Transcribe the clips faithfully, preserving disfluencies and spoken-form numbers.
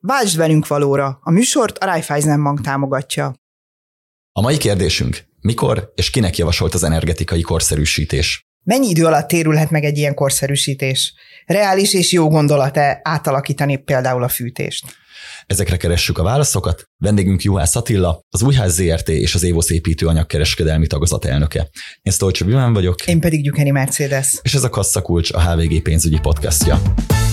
Váltsd velünk valóra! A műsort a Raiffeisen Bank támogatja. A mai kérdésünk: mikor és kinek javasolt az energetikai korszerűsítés? Mennyi idő alatt térülhet meg egy ilyen korszerűsítés? Reális és jó gondolat-e átalakítani például a fűtést? Ezekre keressük a válaszokat. Vendégünk Juhász Attila, az Újház zé er té és az Évosz építőanyagkereskedelmi tagozat elnöke. Én Sztolcsa Bimán vagyok. Én pedig Gyukeni Mercedes. És ez a Kasszakulcs, a há vé gé pénzügyi podcastja.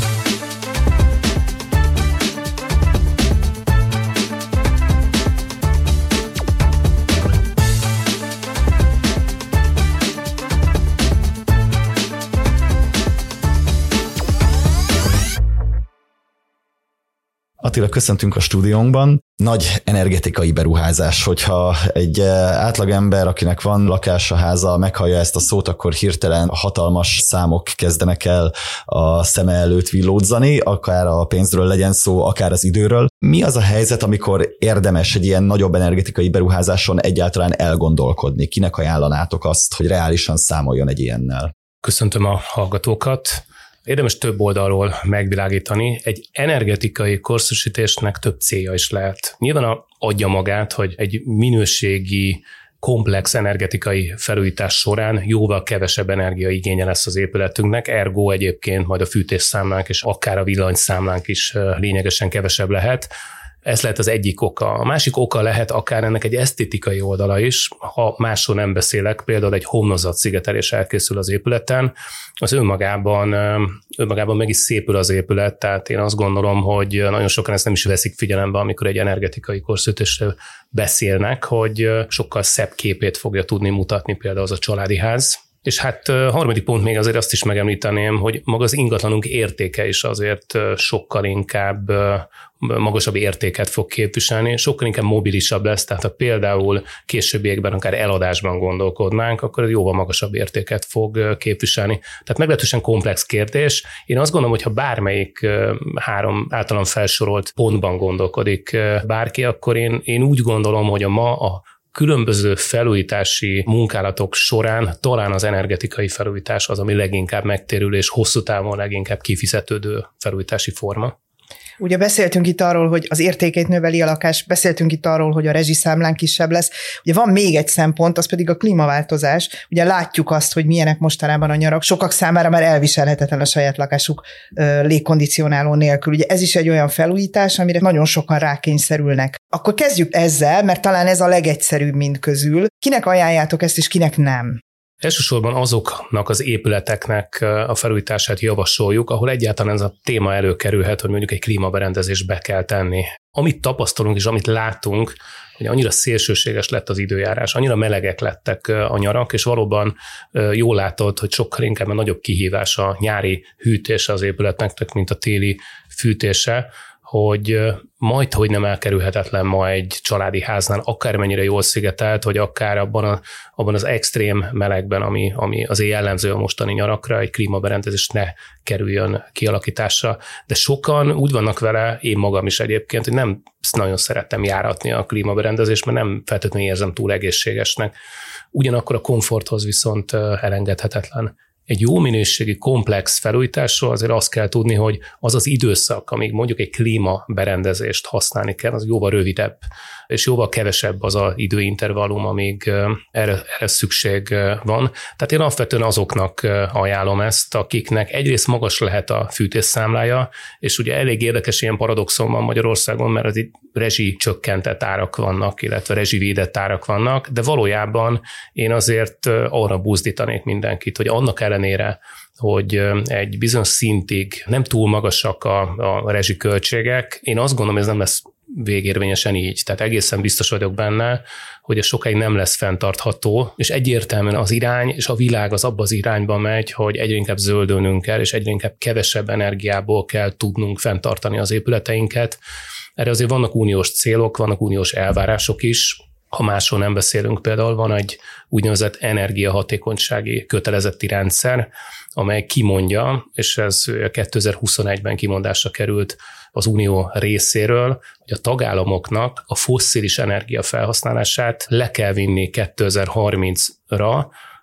Attila, köszöntünk a stúdiónkban. Nagy energetikai beruházás, hogyha egy átlagember, akinek van lakása, háza, meghallja ezt a szót, akkor hirtelen hatalmas számok kezdenek el a szeme előtt villódzani, akár a pénzről legyen szó, akár az időről. Mi az a helyzet, amikor érdemes egy ilyen nagyobb energetikai beruházáson egyáltalán elgondolkodni? Kinek ajánlanátok azt, hogy reálisan számoljon egy ilyennel? Köszöntöm a hallgatókat. Érdemes több oldalról megvilágítani. Egy energetikai korszerűsítésnek több célja is lehet. Nyilván adja magát, hogy egy minőségi, komplex energetikai felújítás során jóval kevesebb energiaigénye lesz az épületünknek, ergo egyébként majd a fűtésszámlánk és akár a villanyszámlánk is lényegesen kevesebb lehet. Ez lehet az egyik oka. A másik oka lehet akár ennek egy esztétikai oldala is, ha másról nem beszélek, például egy homlokzat szigetelés elkészül az épületen, az önmagában, önmagában meg is szépül az épület, tehát én azt gondolom, hogy nagyon sokan ezt nem is veszik figyelembe, amikor egy energetikai korszerűsítésről beszélnek, hogy sokkal szebb képét fogja tudni mutatni például az a családi ház. És hát a harmadik pont még azért azt is megemlíteném, hogy maga az ingatlanunk értéke is azért sokkal inkább magasabb értéket fog képviselni, sokkal inkább mobilisabb lesz, tehát ha például későbbiekben akár eladásban gondolkodnánk, akkor ez jóval magasabb értéket fog képviselni. Tehát meglehetősen komplex kérdés. Én azt gondolom, hogy ha bármelyik három általán felsorolt pontban gondolkodik bárki, akkor én, én úgy gondolom, hogy a ma a különböző felújítási munkálatok során talán az energetikai felújítás az, ami leginkább megtérül és hosszú távon leginkább kifizetődő felújítási forma. Ugye beszéltünk itt arról, hogy az értékét növeli a lakás, beszéltünk itt arról, hogy a rezsiszámlán kisebb lesz. Ugye van még egy szempont, az pedig a klímaváltozás. Ugye látjuk azt, hogy milyenek mostanában a nyarak. Sokak számára már elviselhetetlen a saját lakásuk légkondicionáló nélkül. Ugye ez is egy olyan felújítás, amire nagyon sokan rákényszerülnek. Akkor kezdjük ezzel, mert talán ez a legegyszerűbb mind közül. Kinek ajánljátok ezt, és kinek nem? Elsősorban azoknak az épületeknek a felújítását javasoljuk, ahol egyáltalán ez a téma előkerülhet, hogy mondjuk egy klímaberendezést be kell tenni. Amit tapasztalunk és amit látunk, hogy annyira szélsőséges lett az időjárás, annyira melegek lettek a nyarak, és valóban jól látod, hogy sokkal inkább a nagyobb kihívás a nyári hűtése az épületnek, mint a téli fűtése, hogy majd, hogy nem elkerülhetetlen ma egy családi háznál, akármennyire jól szigetelt, hogy akár abban, a, abban az extrém melegben, ami, ami az jellemző a mostani nyarakra, egy klímaberendezés ne kerüljön kialakításra. De sokan úgy vannak vele, én magam is egyébként, hogy nem nagyon szerettem járatni a klímaberendezést, mert nem feltétlenül érzem túl egészségesnek. Ugyanakkor a komforthoz viszont elengedhetetlen. Egy jó minőségi, komplex felújításról azért azt kell tudni, hogy az az időszak, amíg mondjuk egy klímaberendezést használni kell, az jóval rövidebb, és jóval kevesebb az az időintervallum, amíg erre, erre szükség van. Tehát én alapvetően azoknak ajánlom ezt, akiknek egyrészt magas lehet a fűtésszámlája, és ugye elég érdekes ilyen paradoxon van Magyarországon, mert az itt rezsi csökkentett árak vannak, illetve rezsivédett árak vannak, de valójában én azért arra buzdítanék mindenkit, hogy annak ellenére, hogy egy bizonyos szintig nem túl magasak a, a rezsiköltségek, én azt gondolom, ez nem lesz végérvényesen így. Tehát egészen biztos vagyok benne, hogy ez sokáig nem lesz fenntartható, és egyértelműen az irány és a világ az abba az irányba megy, hogy egyre inkább zöldölnünk kell, és egyre inkább kevesebb energiából kell tudnunk fenntartani az épületeinket. Erre azért vannak uniós célok, vannak uniós elvárások is. Ha másról nem beszélünk, például van egy úgynevezett energiahatékonysági kötelezetti rendszer, amely kimondja, és ez kétezer-huszonegyben kimondásra került az Unió részéről, hogy a tagállamoknak a fosszilis energia felhasználását le kell vinni kétezer-harmincra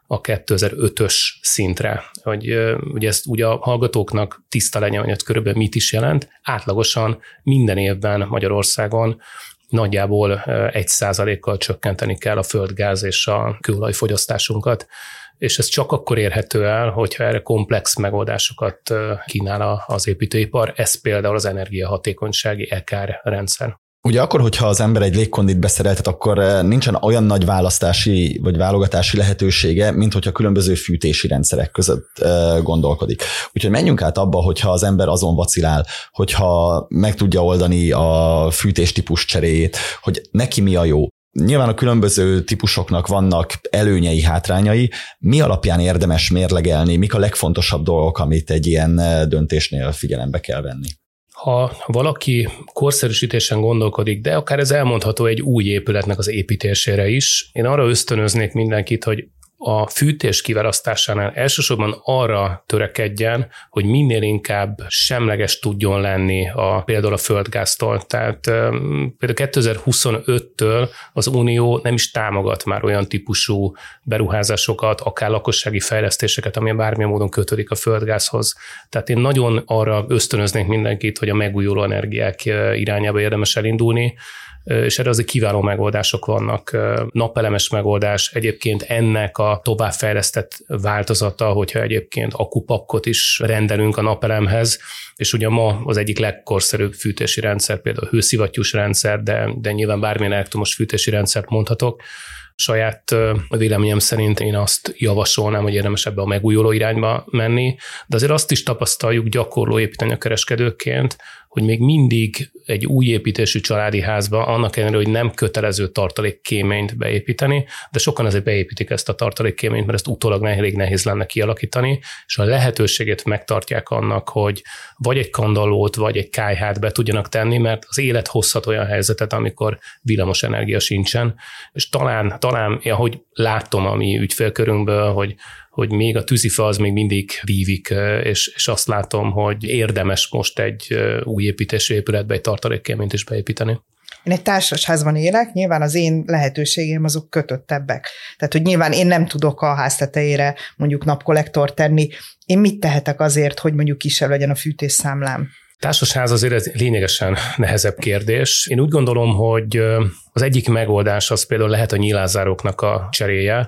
a kétezer-ötös szintre, hogy ugye ezt ugye a hallgatóknak tiszta legyen, hogy ez körülbelül mit is jelent. Átlagosan minden évben Magyarországon nagyjából egy százalékkal csökkenteni kell a földgáz és a kőolaj fogyasztásunkat, és ez csak akkor érhető el, hogyha erre komplex megoldásokat kínál az építőipar, ez például az energiahatékonysági e ká er rendszer. Ugye akkor, hogyha az ember egy légkondit beszereltet, akkor nincsen olyan nagy választási vagy válogatási lehetősége, mint hogyha különböző fűtési rendszerek között gondolkodik. Úgyhogy menjünk át abba, hogyha az ember azon vacilál, hogyha meg tudja oldani a fűtéstípus cseréjét, hogy neki mi a jó. Nyilván a különböző típusoknak vannak előnyei, hátrányai. Mi alapján érdemes mérlegelni, mik a legfontosabb dolgok, amit egy ilyen döntésnél figyelembe kell venni? Ha valaki korszerűsítésen gondolkodik, de akár ez elmondható egy új épületnek az építésére is, én arra ösztönöznék mindenkit, hogy a fűtés kiválasztásánál elsősorban arra törekedjen, hogy minél inkább semleges tudjon lenni a, például a földgáztól. Tehát például kétezer-huszonöttől az Unió nem is támogat már olyan típusú beruházásokat, akár lakossági fejlesztéseket, ami bármilyen módon kötődik a földgázhoz. Tehát én nagyon arra ösztönöznék mindenkit, hogy a megújuló energiák irányába érdemes elindulni, és erre azért kiváló megoldások vannak. Napelemes megoldás, egyébként ennek a továbbfejlesztett változata, hogyha egyébként akupakkot is rendelünk a napelemhez, és ugye ma az egyik legkorszerűbb fűtési rendszer, például a hőszivattyús rendszer, de, de nyilván bármilyen elektromos fűtési rendszert mondhatok. Saját véleményem szerint én azt javasolnám, hogy érdemes ebbe a megújuló irányba menni, de azért azt is tapasztaljuk gyakorló építőanyagkereskedőként, hogy még mindig egy új építésű családi házba, annak ellenére, hogy nem kötelező tartalékkéményt beépíteni, de sokan azért beépítik ezt a tartalékkéményt, mert ezt utólag elég nehéz lenne kialakítani, és a lehetőségét megtartják annak, hogy vagy egy kandallót, vagy egy kályhát be tudjanak tenni, mert az élet hozhat olyan helyzetet, amikor villamos energia sincsen, és talán, talán ahogy látom a mi ügyfélkörünkből, hogy hogy még a tűzifa az még mindig vívik, és, és azt látom, hogy érdemes most egy új építésű épületbe egy tartalékkéményt is beépíteni. Én egy társasházban élek, nyilván az én lehetőségeim azok kötöttebbek. Tehát, hogy nyilván én nem tudok a ház tetejére mondjuk napkollektort tenni. Én mit tehetek azért, hogy mondjuk kisebb legyen a fűtésszámlám? Társasház azért ez lényegesen nehezebb kérdés. Én úgy gondolom, hogy az egyik megoldás az például lehet a nyilázáróknak a cseréje.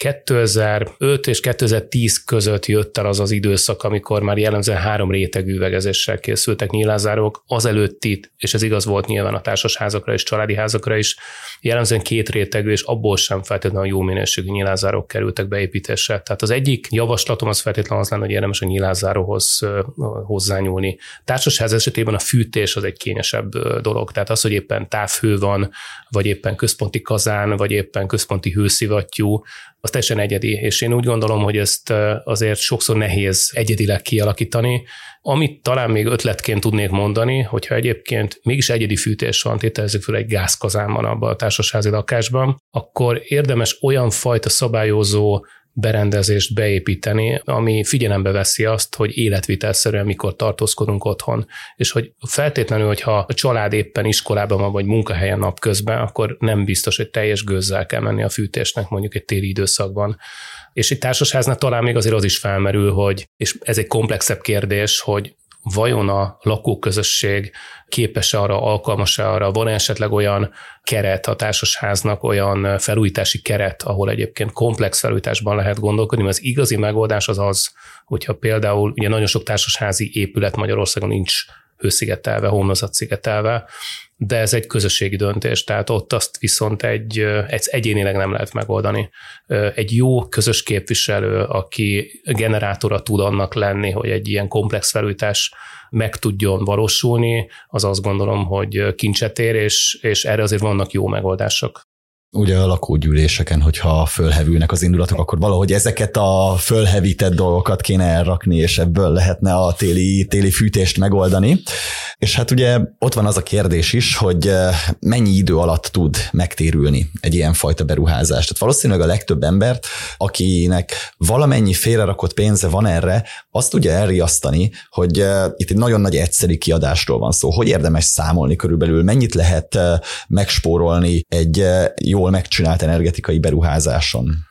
kétezer-öt és kétezer-tíz között jött el az az időszak, amikor már jellemzően három rétegű üvegezéssel készültek nyilázárók. Azelőtt itt, és ez igaz volt nyilván a társasházakra és családi házakra is, jellemzően két rétegű, és abból sem feltétlenül jó minőségű nyilázárók kerültek beépítésre. Tehát az egyik javaslatom az feltétlenül az lenne, hogy érdemes a nyilázáróhoz hozzányúlni. Társasház esetében a fűtés az egy kényesebb dolog. Tehát az, hogy éppen távhő van, vagy éppen központi kazán, vagy éppen központi hőszivattyú, az teljesen egyedi, és én úgy gondolom, hogy ezt azért sokszor nehéz egyedileg kialakítani. Amit talán még ötletként tudnék mondani, hogyha egyébként mégis egyedi fűtés van, tételezzük fel egy gázkazánban abban a társasházi lakásban, akkor érdemes olyan fajta szabályozó berendezést beépíteni, ami figyelembe veszi azt, hogy életvitelszerűen mikor tartózkodunk otthon, és hogy feltétlenül, hogyha a család éppen iskolában van, vagy munkahelyen napközben, akkor nem biztos, hogy teljes gőzzel kell menni a fűtésnek mondjuk egy téli időszakban. És egy társasháznál talán még azért az is felmerül, hogy, és ez egy komplexebb kérdés, hogy vajon a lakóközösség képes-e arra, alkalmas-e arra, van esetleg olyan keret a társasháznak, olyan felújítási keret, ahol egyébként komplex felújításban lehet gondolkodni, mert az igazi megoldás az az, hogyha például ugye nagyon sok társasházi épület Magyarországon nincs hőszigetelve, homlokzatszigetelve, de ez egy közösségi döntés, tehát ott azt viszont egy, egy egyénileg nem lehet megoldani. Egy jó közös képviselő, aki generátora tud annak lenni, hogy egy ilyen komplex felújítás meg tudjon valósulni, az azt gondolom, hogy kincset ér, és, és erre azért vannak jó megoldások. Ugye a lakógyűléseken, hogyha fölhevülnek az indulatok, akkor valahogy ezeket a fölhevített dolgokat kéne elrakni, és ebből lehetne a téli, téli fűtést megoldani. És hát ugye ott van az a kérdés is, hogy mennyi idő alatt tud megtérülni egy ilyen fajta beruházás. Tehát valószínűleg a legtöbb embert, akinek valamennyi félrerakott pénze van erre, azt tudja elriasztani, hogy itt egy nagyon nagy egyszeri kiadásról van szó. Hogy érdemes számolni körülbelül, mennyit lehet megspórolni egy jó megcsinált energetikai beruházáson?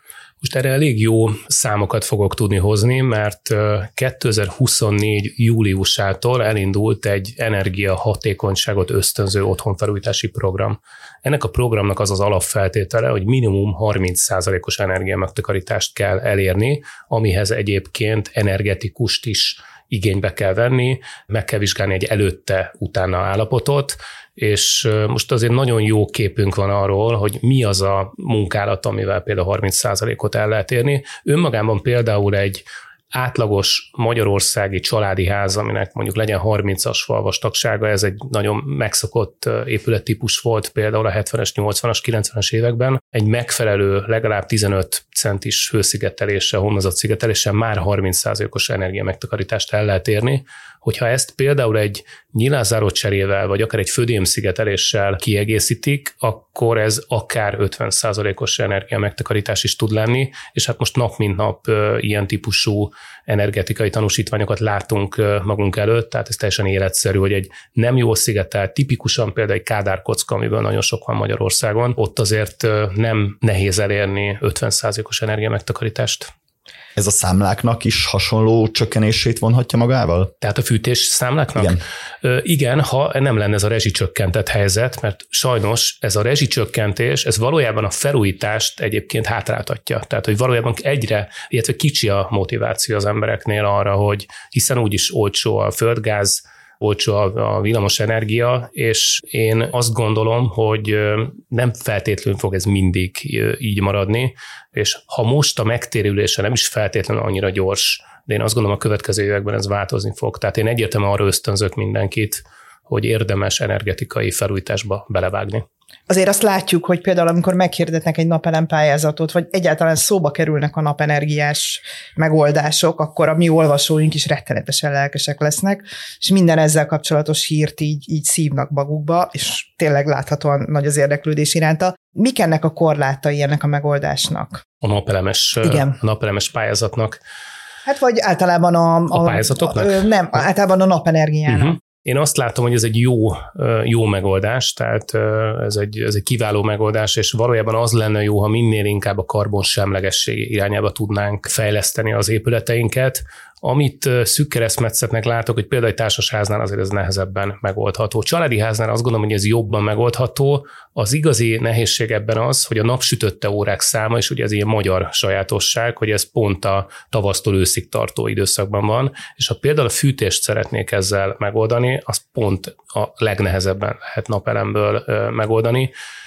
Most erre elég jó számokat fogok tudni hozni, mert kétezer-huszonnégy júliusától elindult egy energiahatékonyságot ösztönző otthonfelújítási program. Ennek a programnak az az alapfeltétele, hogy minimum harminc százalékos energiamegtakarítást kell elérni, amihez egyébként energetikust is igénybe kell venni, meg kell vizsgálni egy előtte-utána állapotot, és most azért nagyon jó képünk van arról, hogy mi az a munkálat, amivel például harminc százalékot el lehet érni. Önmagában például egy átlagos magyarországi családi ház, aminek mondjuk legyen harmincas falvastagsága, ez egy nagyon megszokott épülettípus volt például a hetvenes, nyolcvanas, kilencvenes években. Egy megfelelő, legalább tizenöt centis hőszigeteléssel, homlokzat szigeteléssel már harminc százalékos energiamegtakarítást el lehet érni. Hogyha ezt például egy nyilázáró cserével, vagy akár egy födémszigeteléssel kiegészítik, akkor ez akár ötven százalékos energiamegtakarítás is tud lenni, és hát most nap mint nap ilyen típusú energetikai tanúsítványokat látunk magunk előtt, tehát ez teljesen életszerű, hogy egy nem jól szigetelt, tipikusan például egy kádárkocka, amiből nagyon sok van Magyarországon, ott azért nem nehéz elérni ötven százalékos energiamegtakarítást. Ez a számláknak is hasonló csökkenését vonhatja magával? Tehát a fűtés számláknak? Igen. Ö, igen, ha nem lenne ez a rezsicsökkentett helyzet, mert sajnos ez a rezsicsökkentés, ez valójában a felújítást egyébként hátráltatja. Tehát, hogy valójában egyre, illetve kicsi a motiváció az embereknél arra, hogy hiszen úgyis olcsó a földgáz, olcsó a villamos energia, és én azt gondolom, hogy nem feltétlenül fog ez mindig így maradni, és ha most a megtérülése nem is feltétlenül annyira gyors, de én azt gondolom, a következő években ez változni fog. Tehát én egyértelműen arra ösztönzök mindenkit, hogy érdemes energetikai felújításba belevágni. Azért azt látjuk, hogy például amikor meghirdetnek egy napelem pályázatot, vagy egyáltalán szóba kerülnek a napenergiás megoldások, akkor a mi olvasóink is rettenetesen lelkesek lesznek, és minden ezzel kapcsolatos hírt így, így szívnak magukba, és tényleg láthatóan nagy az érdeklődés iránta. Mik ennek a korlátai ennek a megoldásnak? A napelemes, Igen. a napelemes pályázatnak. Hát vagy általában a... A, a pályázatoknak? A, nem, általában a napenergiának. Uh-huh. Én azt látom, hogy ez egy jó, jó megoldás, tehát ez egy, ez egy kiváló megoldás, és valójában az lenne jó, ha minél inkább a karbonsemlegesség irányába tudnánk fejleszteni az épületeinket. Amit szűk keresztmetszetnek látok, hogy például egy társasháznál azért ez nehezebben megoldható. Családi háznál azt gondolom, hogy ez jobban megoldható. Az igazi nehézség ebben az, hogy a napsütötte órák száma, és ugye ez ilyen magyar sajátosság, hogy ez pont a tavasztól őszig tartó időszakban van, és ha például a fűtést szeretnék ezzel megoldani, az pont a legnehezebben lehet napelemből megoldani,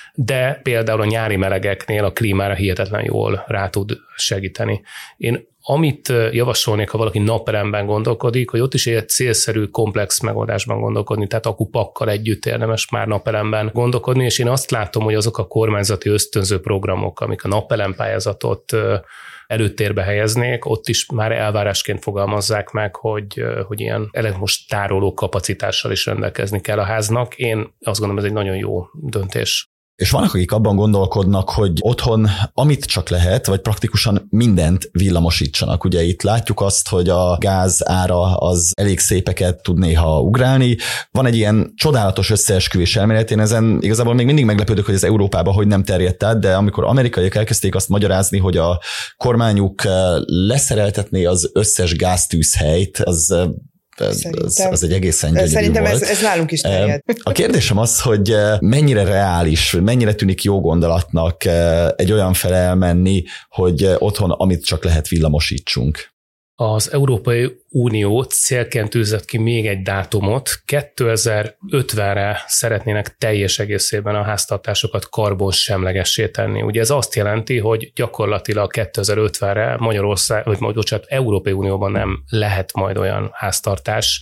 de például a nyári melegeknél a klímára hihetetlen jól rá tud segíteni. Én amit javasolnék, ha valaki napelemben gondolkodik, hogy ott is egy célszerű, komplex megoldásban gondolkodni, tehát akupakkal együtt érdemes már napelemben gondolkodni, és én azt látom, hogy azok a kormányzati ösztönző programok, amik a napelempályázatot előtérbe helyeznék, ott is már elvárásként fogalmazzák meg, hogy, hogy ilyen elektromos tároló kapacitással is rendelkezni kell a háznak. Én azt gondolom, ez egy nagyon jó döntés. És vannak, akik abban gondolkodnak, hogy otthon amit csak lehet, vagy praktikusan mindent villamosítsanak. Ugye itt látjuk azt, hogy a gáz ára az elég szépeket tud néha ugrálni. Van egy ilyen csodálatos összeesküvés elmélet, én ezen igazából még mindig meglepődök, hogy ez Európában hogy nem terjedt át, de amikor amerikaiak elkezdték azt magyarázni, hogy a kormányuk leszereltetné az összes gáztűzhelyt, az Ez, az egy egészen gyönyörű Szerintem volt. Ez, ez nálunk is terjed. A kérdésem az, hogy mennyire reális, mennyire tűnik jó gondolatnak egy olyan fele elmenni, hogy otthon amit csak lehet villamosítsunk. Az Európai Unió célként tűzött ki még egy dátumot, kétezer-ötvenre szeretnének teljes egészében a háztartásokat karbonsemlegessé tenni. Ugye ez azt jelenti, hogy gyakorlatilag kétezer-ötvenre Magyarország, vagy bocsánat, Európai Unióban nem lehet majd olyan háztartás,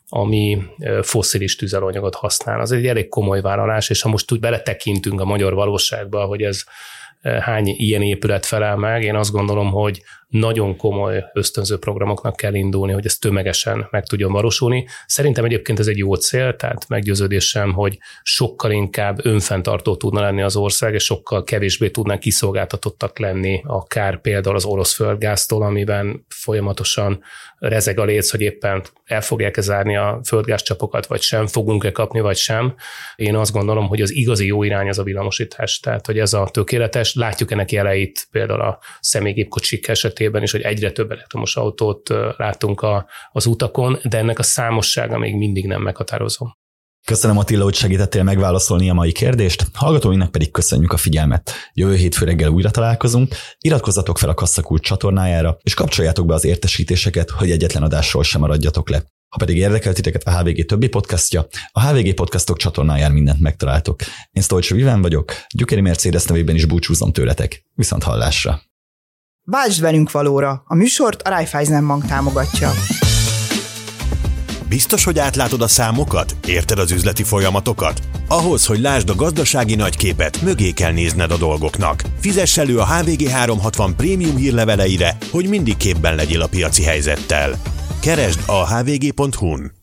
ami fosszilis tüzelőanyagot használ. Az egy elég komoly vállalás, és ha most úgy beletekintünk a magyar valóságba, hogy ez hány ilyen épület felel meg, én azt gondolom, hogy nagyon komoly ösztönző programoknak kell indulni, hogy ez tömegesen meg tudjon valósulni. Szerintem egyébként ez egy jó cél, tehát meggyőződésem, hogy sokkal inkább önfenntartó tudna lenni az ország, és sokkal kevésbé tudnánk kiszolgáltatottak lenni, akár például az orosz földgáztól, amiben folyamatosan rezeg a léc, hogy éppen el fogják-e zárni a földgázcsapokat, vagy sem, fogunk-e kapni, vagy sem. Én azt gondolom, hogy az igazi jó irány az a villamosítás, tehát hogy ez a tökéletes. Látjuk ennek jeleit például a személygépkocsik esetében is, hogy egyre több elektromos autót látunk a, az utakon, de ennek a számossága még mindig nem meghatározó. Köszönöm, Attila, hogy segítettél megválaszolni a mai kérdést, hallgatóinknak pedig köszönjük a figyelmet. Jövő hétfő reggel újra találkozunk, iratkozzatok fel a Kasszakult csatornájára, és kapcsoljátok be az értesítéseket, hogy egyetlen adásról sem maradjatok le. Ha pedig érdekel titeket a há vé gé többi podcastja, a há vé gé Podcastok csatornáján mindent megtaláltok. Én Stolcsy Viván vagyok, Gyökéri Mercedes nevében is búcsúzom tőletek. Viszont hallásra! Váltsd velünk valóra! A műsort a Raiffeisen Bank támogatja. Biztos, hogy átlátod a számokat? Érted az üzleti folyamatokat? Ahhoz, hogy lásd a gazdasági nagyképet, mögé kell nézned a dolgoknak. Fizess elő a há vé gé háromszázhatvan prémium hírleveleire, hogy mindig képben legyél a piaci helyzettel. Keresd a hvg pont hu-n.